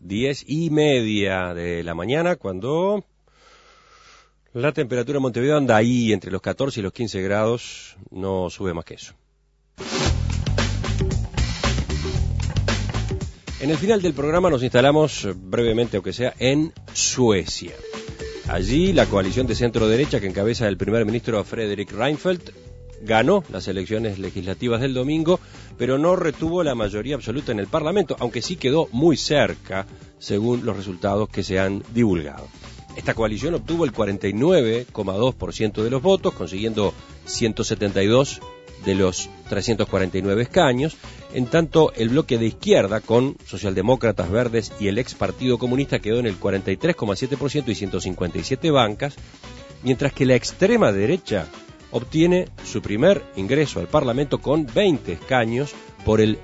10:30 de la mañana, cuando la temperatura en Montevideo anda ahí entre los 14 y los 15 grados, no sube más que eso. En el final del programa nos instalamos brevemente, aunque sea, en Suecia. Allí la coalición de centro-derecha que encabeza el primer ministro Fredrik Reinfeldt ganó las elecciones legislativas del domingo, pero no retuvo la mayoría absoluta en el Parlamento, aunque sí quedó muy cerca, según los resultados que se han divulgado. Esta coalición obtuvo el 49,2% de los votos, consiguiendo 172 de los 349 escaños, en tanto el bloque de izquierda, con socialdemócratas, verdes y el ex Partido Comunista, quedó en el 43,7% y 157 bancas, mientras que la extrema derecha obtiene su primer ingreso al Parlamento con 20 escaños por el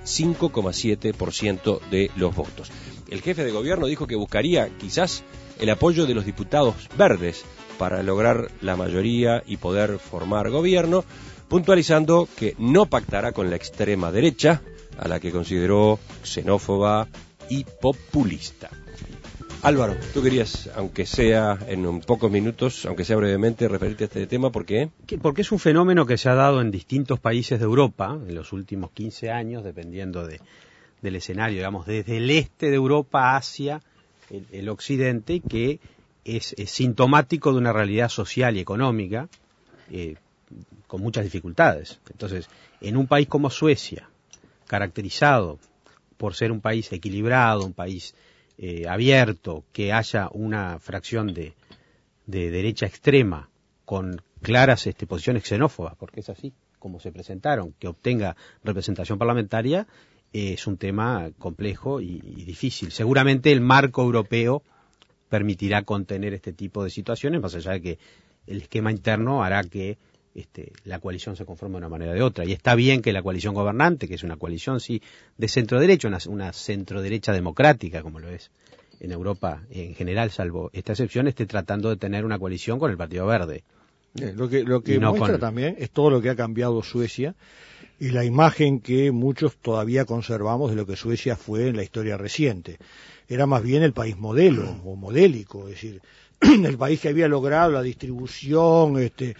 5,7% de los votos. El jefe de gobierno dijo que buscaría quizás el apoyo de los diputados verdes para lograr la mayoría y poder formar gobierno, puntualizando que no pactará con la extrema derecha, a la que consideró xenófoba y populista. Álvaro, tú querías, aunque sea en pocos minutos, aunque sea brevemente, referirte a este tema, ¿por qué? Porque es un fenómeno que se ha dado en distintos países de Europa en los últimos 15 años, dependiendo del escenario, digamos, desde el este de Europa hacia el occidente, que es sintomático de una realidad social y económica con muchas dificultades. Entonces, en un país como Suecia, caracterizado por ser un país equilibrado, un país abierto, que haya una fracción de derecha extrema con claras posiciones xenófobas, porque es así como se presentaron, que obtenga representación parlamentaria, es un tema complejo y difícil. Seguramente el marco europeo permitirá contener este tipo de situaciones, más allá de que el esquema interno hará que la coalición se conforme de una manera o de otra. Y está bien que la coalición gobernante, que es una coalición, sí, de centro-derecha, una centro-derecha democrática, como lo es en Europa en general, salvo esta excepción, esté tratando de tener una coalición con el Partido Verde. Lo que no muestra también es todo lo que ha cambiado Suecia y la imagen que muchos todavía conservamos de lo que Suecia fue en la historia reciente. Era más bien el país modelo o modélico, es decir, el país que había logrado la distribución,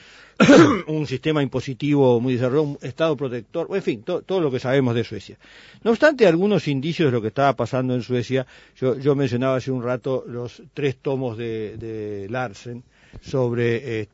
un sistema impositivo muy desarrollado, un Estado protector, en fin, todo lo que sabemos de Suecia. No obstante, algunos indicios de lo que estaba pasando en Suecia, yo mencionaba hace un rato los 3 tomos de Larsen sobre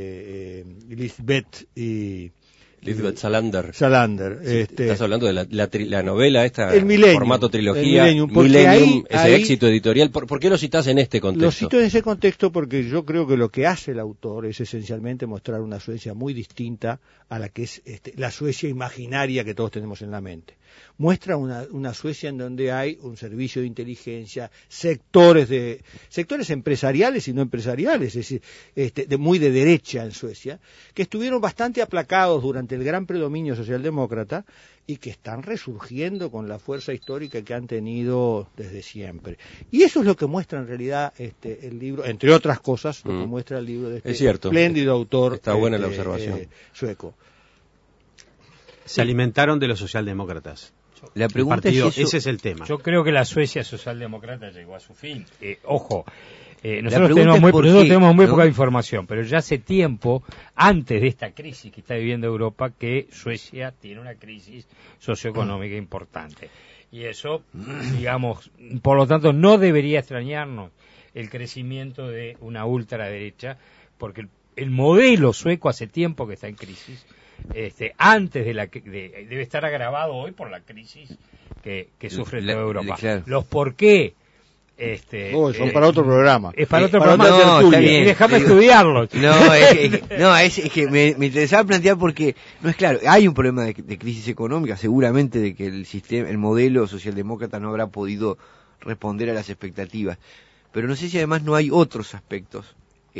Lisbeth Salander. Estás hablando de la novela esta, el Millennium, formato trilogía, Millennium, ese éxito editorial. ¿Por qué lo citas en este contexto? Lo cito en ese contexto porque yo creo que lo que hace el autor es esencialmente mostrar una Suecia muy distinta a la que es la Suecia imaginaria que todos tenemos en la mente. Muestra una Suecia en donde hay un servicio de inteligencia, sectores empresariales y no empresariales, es decir, muy de derecha en Suecia, que estuvieron bastante aplacados durante el gran predominio socialdemócrata y que están resurgiendo con la fuerza histórica que han tenido desde siempre. Y eso es lo que muestra en realidad el libro, entre otras cosas, lo que muestra el libro de este espléndido autor. Está buena la observación. Sueco. Se alimentaron de los socialdemócratas. La pregunta ese es el tema. Yo creo que la Suecia socialdemócrata llegó a su fin. Nosotros tenemos muy poca información, pero ya hace tiempo, antes de esta crisis que está viviendo Europa, que Suecia tiene una crisis socioeconómica importante. Y eso, digamos, por lo tanto, no debería extrañarnos el crecimiento de una ultraderecha, porque el modelo sueco hace tiempo que está en crisis. Antes debe estar agravado hoy por la crisis que sufre toda Europa. Los por qué son para otro programa. Es para otro programa. Y déjame estudiarlo. Es que me interesaba plantear porque no es claro, hay un problema de crisis económica, seguramente de que el modelo socialdemócrata no habrá podido responder a las expectativas, pero no sé si además no hay otros aspectos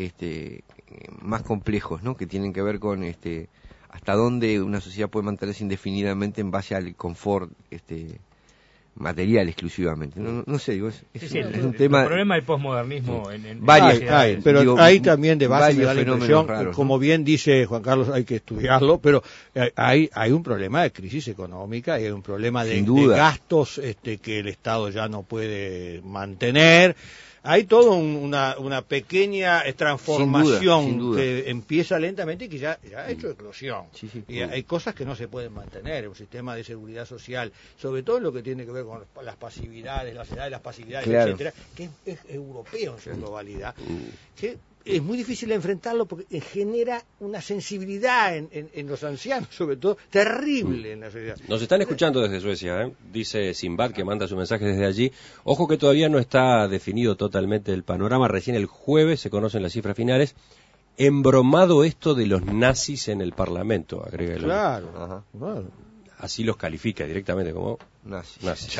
más complejos, ¿no? Que tienen que ver con hasta dónde una sociedad puede mantenerse indefinidamente en base al confort material exclusivamente. No sé, digo, es un tema. El problema del posmodernismo en varios, pero hay también de base, me da la impresión, raros, como bien dice Juan Carlos, hay que estudiarlo, pero hay un problema de crisis económica, hay un problema de gastos que el Estado ya no puede mantener. Hay toda una pequeña transformación sin duda. Que empieza lentamente y que ya ha hecho eclosión. Y hay cosas que no se pueden mantener, un sistema de seguridad social, sobre todo lo que tiene que ver con las pasividades, las edades de las pasividades, etcétera, que es europeo en su globalidad, que es muy difícil enfrentarlo porque genera una sensibilidad en los ancianos, sobre todo, terrible en la sociedad. Nos están escuchando desde Suecia, dice Simbad, que manda su mensaje desde allí. Ojo que todavía no está definido totalmente el panorama, recién el jueves se conocen las cifras finales. Embromado esto de los nazis en el Parlamento, agrega el Claro. Ajá. Bueno. Así los califica directamente como nazis.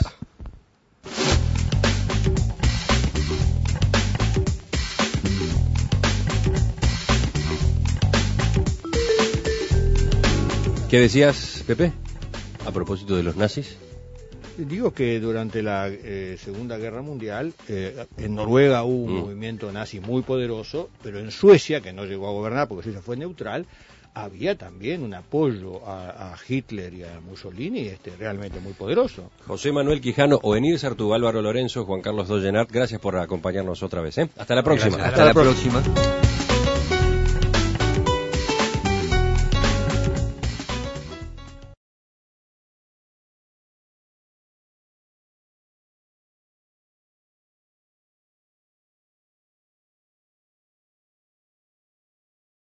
¿Qué decías, Pepe, a propósito de los nazis? Digo que durante la Segunda Guerra Mundial en Noruega hubo un movimiento nazi muy poderoso, pero en Suecia, que no llegó a gobernar porque Suecia fue neutral, había también un apoyo a Hitler y a Mussolini realmente muy poderoso. José Manuel Quijano, Ovenir Sartú, Álvaro Lorenzo, Juan Carlos Dollenart, gracias por acompañarnos otra vez. Hasta la próxima. Hasta la próxima.